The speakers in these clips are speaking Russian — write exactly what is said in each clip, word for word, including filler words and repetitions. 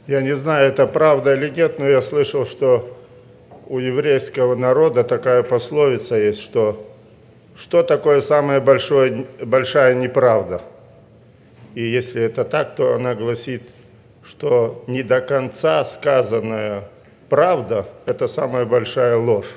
Я не знаю, это правда или нет, но я слышал, что у еврейского народа такая пословица есть, что что такое самая большое, большая неправда? И если это так, то она гласит, что не до конца сказанная правда – это самая большая ложь.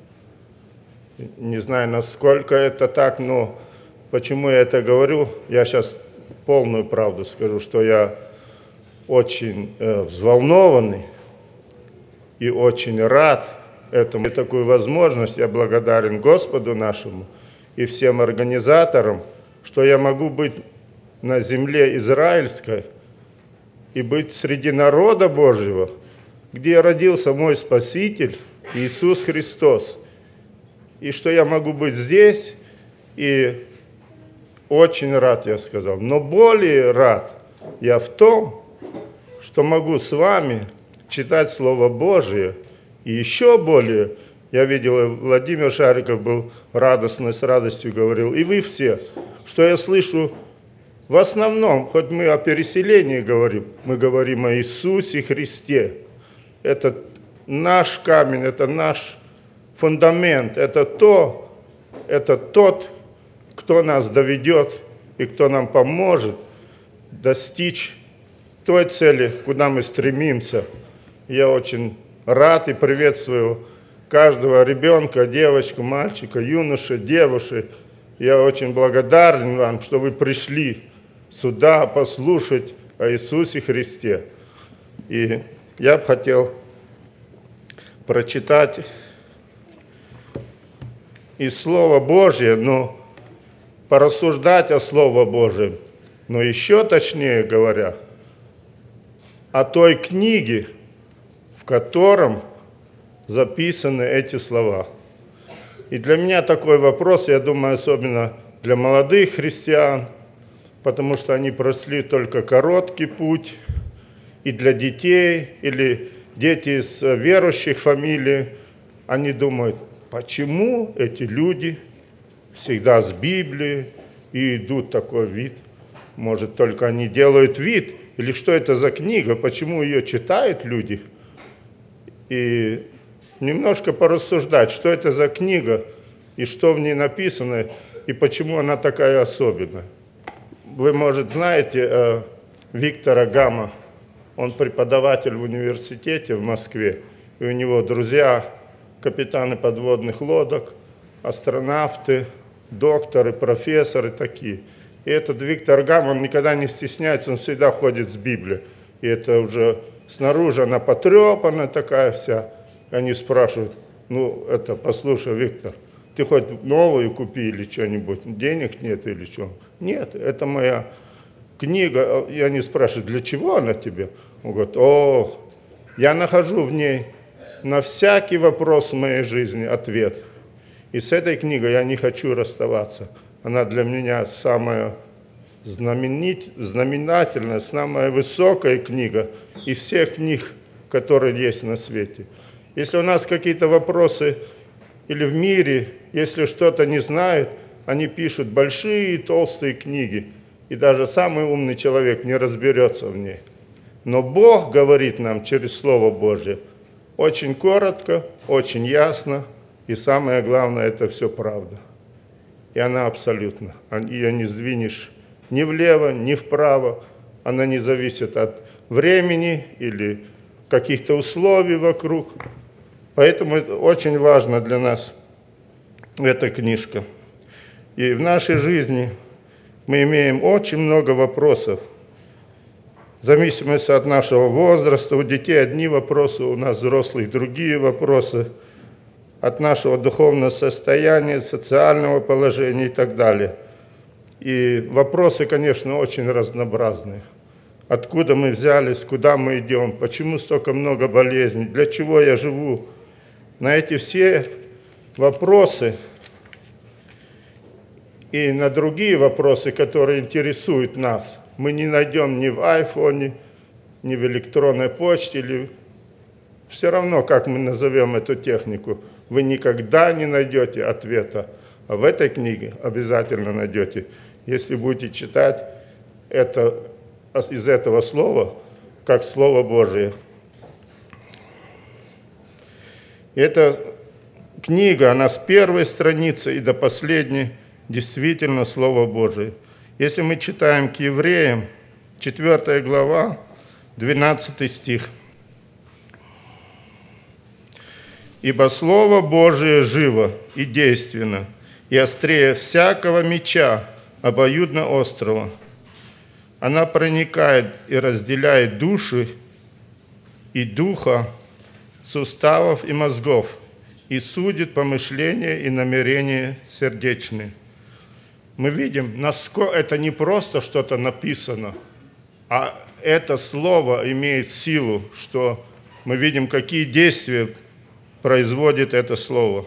Не знаю, насколько это так, но почему я это говорю, я сейчас полную правду скажу, что я очень э, взволнованный и очень рад этому. И такую возможность я благодарен Господу нашему и всем организаторам, что я могу быть на земле израильской и быть среди народа Божьего, где родился мой Спаситель Иисус Христос. И что я могу быть здесь, и очень рад, я сказал. Но более рад я в том, что могу с вами читать Слово Божие. И еще более, я видел, Владимир Шариков был радостный, с радостью говорил, и вы все, что я слышу в основном, хоть мы о переселении говорим, мы говорим о Иисусе Христе. Это наш камень, это наш фундамент, это то, это тот, кто нас доведет и кто нам поможет достичь той цели, куда мы стремимся. Я очень рад и приветствую каждого ребенка, девочку, мальчика, юношу, девушек. Я очень благодарен вам, что вы пришли сюда послушать о Иисусе Христе. И я бы хотел прочитать из Слова Божьего, но порассуждать о Слове Божьем, но еще точнее говоря, о той книге, в котором записаны эти слова. И для меня такой вопрос, я думаю, особенно для молодых христиан, потому что они прошли только короткий путь, и для детей, или дети из верующих фамилий, они думают, почему эти люди всегда с Библией и идут такой вид? Может, только они делают вид? Или что это за книга? Почему ее читают люди? И немножко порассуждать, что это за книга, и что в ней написано, и почему она такая особенная. Вы, может, знаете Виктора Гама, он преподаватель в университете в Москве, и у него друзья, капитаны подводных лодок, астронавты, докторы, профессоры такие. И этот Виктор Гам, он никогда не стесняется, он всегда ходит с Библией. И это уже снаружи она потрепана такая вся. И они спрашивают, ну это, послушай, Виктор, ты хоть новую купи или что-нибудь, денег нет или что? Нет, это моя книга. И они спрашивают, для чего она тебе? Он говорит, о, я нахожу в ней на всякий вопрос в моей жизни ответ. И с этой книгой я не хочу расставаться. Она для меня самая знаменит, знаменательная, самая высокая книга из всех книг, которые есть на свете. Если у нас какие-то вопросы или в мире, если что-то не знают, они пишут большие толстые книги, и даже самый умный человек не разберется в ней. Но Бог говорит нам через Слово Божье очень коротко, очень ясно, и самое главное, это все правда. И она абсолютно. Ее не сдвинешь ни влево, ни вправо. Она не зависит от времени или каких-то условий вокруг. Поэтому это очень важно для нас, эта книжка. И в нашей жизни мы имеем очень много вопросов. В зависимости от нашего возраста, у детей одни вопросы, у нас взрослых другие вопросы. От нашего духовного состояния, социального положения и так далее. И вопросы, конечно, очень разнообразные. Откуда мы взялись, куда мы идем, почему столько много болезней, для чего я живу. На эти все вопросы и на другие вопросы, которые интересуют нас, мы не найдем ни в айфоне, ни в электронной почте, или все равно, как мы назовем эту технику, вы никогда не найдете ответа. А в этой книге обязательно найдете, если будете читать это, из этого слова, как Слово Божие. Эта книга, она с первой страницы и до последней действительно Слово Божие. Если мы читаем к Евреям, четвёртая глава, двенадцатый стих. «Ибо Слово Божие живо и действенно, и острее всякого меча, обоюдно острого. Она проникает и разделяет души и духа, суставов и мозгов, и судит помышления и намерения сердечные». Мы видим, насколько это не просто что-то написано, а это слово имеет силу, что мы видим, какие действия производит это слово.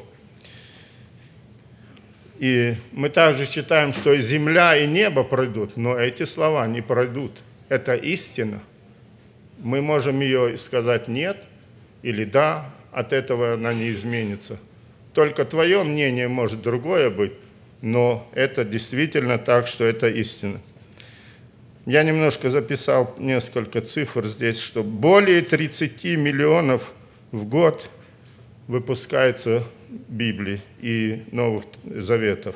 И мы также читаем, что и земля, и небо пройдут, но эти слова не пройдут. Это истина. Мы можем ее сказать «нет» или «да», от этого она не изменится. Только твое мнение может другое быть, но это действительно так, что это истина. Я немножко записал несколько цифр здесь, что более тридцати миллионов в год выпускается Библии и Новых Заветов,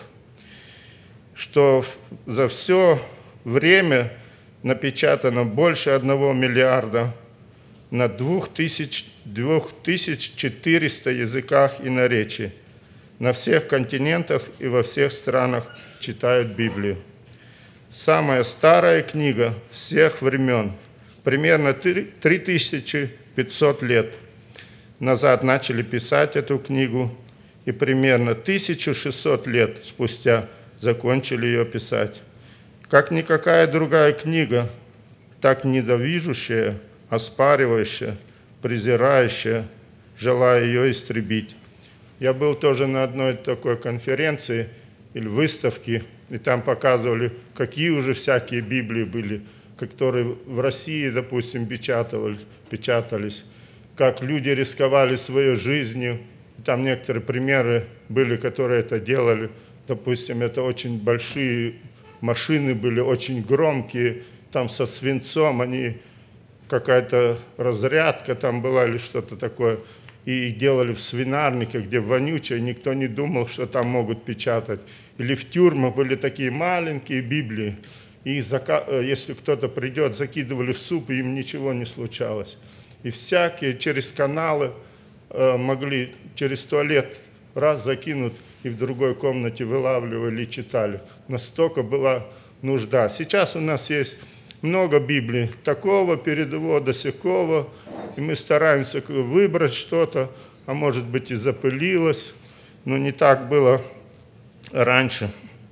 что за все время напечатано больше одного миллиарда на двух тысяч четырёхстах языках и наречий. На всех континентах и во всех странах читают Библию. Самая старая книга всех времен, примерно три тысячи пятьсот лет назад начали писать эту книгу, и примерно тысячу шестьсот лет спустя закончили ее писать. Как никакая другая книга, так недовижущая, оспаривающая, презирающая, желая ее истребить. Я был тоже на одной такой конференции или выставке, и там показывали, какие уже всякие Библии были, которые в России, допустим, печатались, печатались, как люди рисковали своей жизнью. Там некоторые примеры были, которые это делали. Допустим, это очень большие машины были, очень громкие, там со свинцом, они, какая-то разрядка там была или что-то такое, и их делали в свинарниках, где вонючее, никто не думал, что там могут печатать. Или в тюрьмах были такие маленькие Библии, и если кто-то придет, закидывали в суп, и им ничего не случалось. И всякие через каналы э, могли, через туалет раз закинуть, и в другой комнате вылавливали и читали. Настолько была нужда. Сейчас у нас есть много Библий, такого передового, сякого, и мы стараемся выбрать что-то, а может быть и запылилось, но не так было раньше.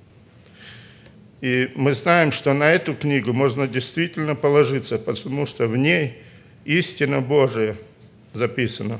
И мы знаем, что на эту книгу можно действительно положиться, потому что в ней истина Божия записана.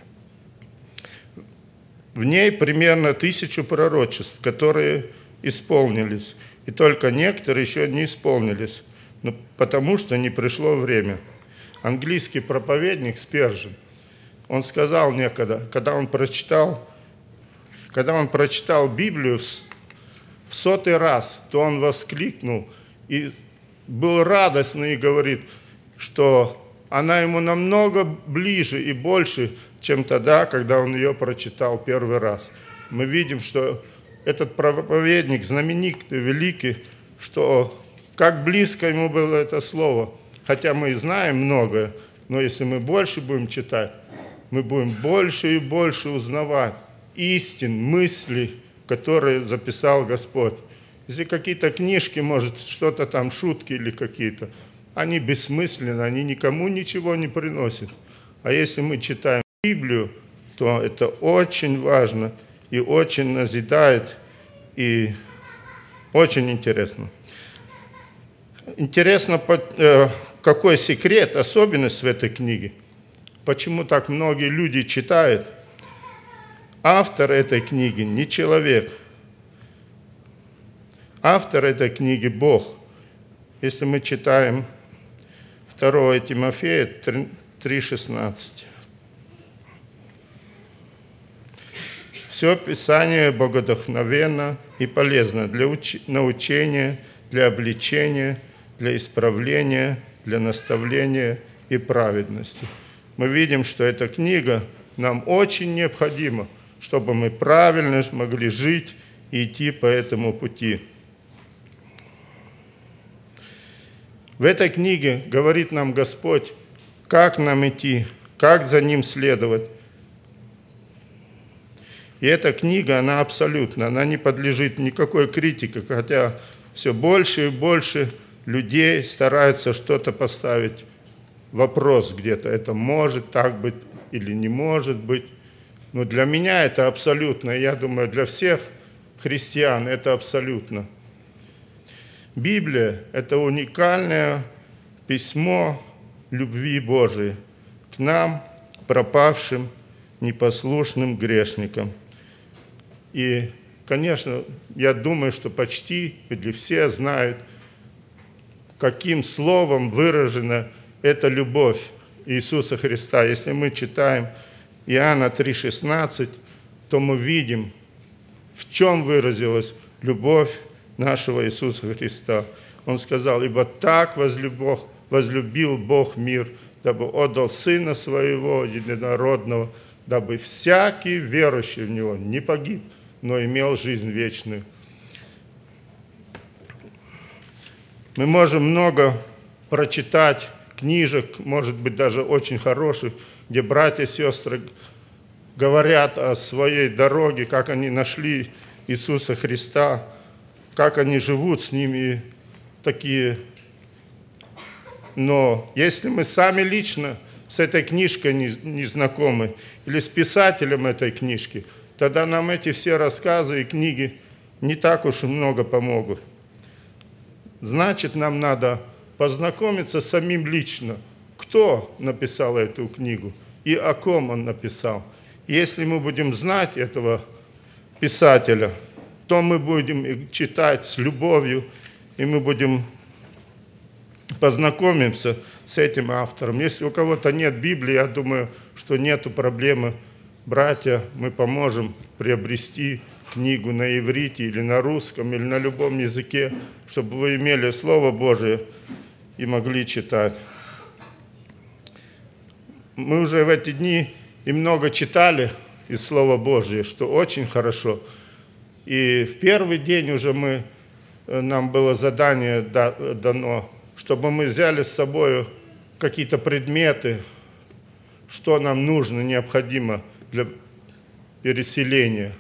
В ней примерно тысячу пророчеств, которые исполнились, и только некоторые еще не исполнились, но потому что не пришло время. Английский проповедник Спержен, он сказал некогда, когда он прочитал, когда он прочитал Библию в сотый раз, то он воскликнул и был радостный и говорит, что она ему намного ближе и больше, чем тогда, когда он ее прочитал первый раз. Мы видим, что этот проповедник знаменитый, великий, что как близко ему было это слово. Хотя мы и знаем многое, но если мы больше будем читать, мы будем больше и больше узнавать истин, мыслей, которые записал Господь. Если какие-то книжки, может, что-то там, шутки или какие-то, они бессмысленны, они никому ничего не приносят. А если мы читаем Библию, то это очень важно и очень назидает, и очень интересно. Интересно, какой секрет, особенность в этой книге, почему так многие люди читают. Автор этой книги не человек. Автор этой книги – Бог. Если мы читаем второе Тимофея три шестнадцать. Все Писание богодухновенно и полезно для уч... научения, для обличения, для исправления, для наставления и праведности. Мы видим, что эта книга нам очень необходима, чтобы мы правильно могли жить и идти по этому пути. В этой книге говорит нам Господь, как нам идти, как за Ним следовать. И эта книга, она абсолютно, она не подлежит никакой критике, хотя все больше и больше людей стараются что-то поставить, вопрос где-то, это может так быть или не может быть. Но для меня это абсолютно, я думаю, для всех христиан это абсолютно. Библия – это уникальное письмо любви Божией к нам, пропавшим, непослушным грешникам. И, конечно, я думаю, что почти или все знают, каким словом выражена эта любовь Иисуса Христа. Если мы читаем Иоанна три шестнадцать, то мы видим, в чем выразилась любовь нашего Иисуса Христа. Он сказал: «Ибо так возлюбил, возлюбил Бог мир, дабы отдал Сына Своего единородного, дабы всякий верующий в Него не погиб, но имел жизнь вечную». Мы можем много прочитать книжек, может быть, даже очень хороших, где братья и сестры говорят о своей дороге, как они нашли Иисуса Христа, как они живут с ними, такие. Но если мы сами лично с этой книжкой не, не знакомы, или с писателем этой книжки, тогда нам эти все рассказы и книги не так уж и много помогут. Значит, нам надо познакомиться с самим лично, кто написал эту книгу и о ком он написал. Если мы будем знать этого писателя, то мы будем читать с любовью, и мы будем познакомимся с этим автором. Если у кого-то нет Библии, я думаю, что нету проблемы. Братья, мы поможем приобрести книгу на иврите или на русском, или на любом языке, чтобы вы имели Слово Божие и могли читать. Мы уже в эти дни и много читали из Слова Божия, что очень хорошо. И в первый день уже мы, нам было задание дано, чтобы мы взяли с собой какие-то предметы, что нам нужно, необходимо для переселения.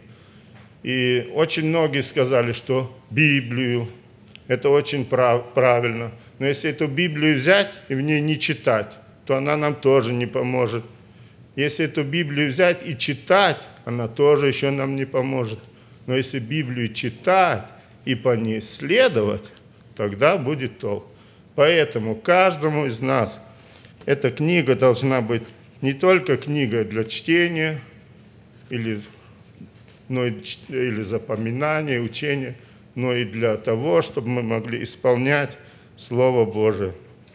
И очень многие сказали, что Библию, это очень прав, правильно. Но если эту Библию взять и в ней не читать, то она нам тоже не поможет. Если эту Библию взять и читать, она тоже еще нам не поможет. Но если Библию читать и по ней следовать, тогда будет толк. Поэтому каждому из нас эта книга должна быть не только книгой для чтения или, но и, или запоминания, учения, но и для того, чтобы мы могли исполнять Слово Божие.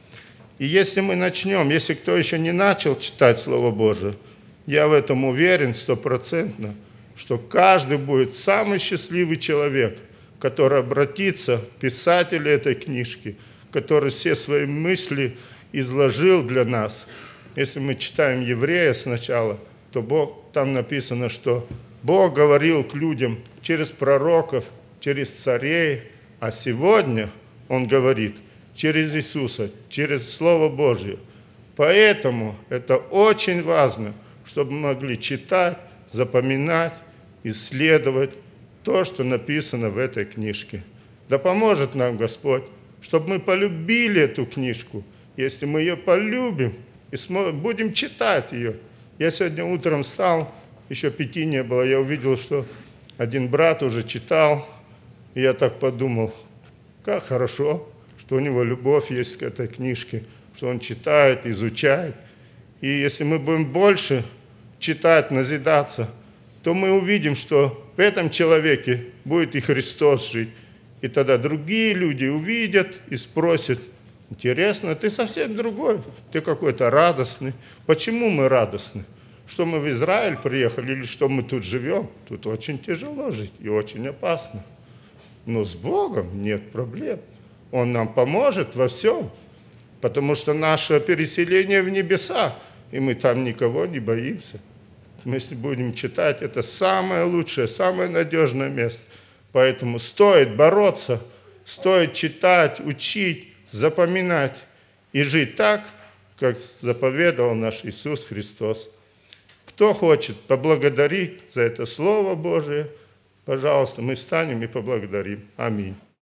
И если мы начнем, если кто еще не начал читать Слово Божие, я в этом уверен стопроцентно, что каждый будет самый счастливый человек, который обратится к писателю этой книжки, который все свои мысли изложил для нас. Если мы читаем Еврея сначала, то Бог, там написано, что Бог говорил к людям через пророков, через царей, а сегодня Он говорит через Иисуса, через Слово Божие. Поэтому это очень важно, чтобы мы могли читать, запоминать, исследовать то, что написано в этой книжке. Да поможет нам Господь, чтобы мы полюбили эту книжку. Если мы ее полюбим и будем читать ее. Я сегодня утром встал, еще пяти не было, я увидел, что один брат уже читал, и я так подумал, как хорошо, что у него любовь есть к этой книжке, что он читает, изучает. И если мы будем больше читать, назидаться, то мы увидим, что в этом человеке будет и Христос жить. И тогда другие люди увидят и спросят: интересно, ты совсем другой, ты какой-то радостный. Почему мы радостны? Что мы в Израиль приехали или что мы тут живем? Тут очень тяжело жить и очень опасно. Но с Богом нет проблем. Он нам поможет во всем. потому что наше переселение в небеса, и мы там никого не боимся. Мы, если будем читать, это самое лучшее, самое надежное место. Поэтому стоит бороться, стоит читать, учить, запоминать и жить так, как заповедовал наш Иисус Христос. Кто хочет поблагодарить за это Слово Божие, пожалуйста, мы встанем и поблагодарим. Аминь.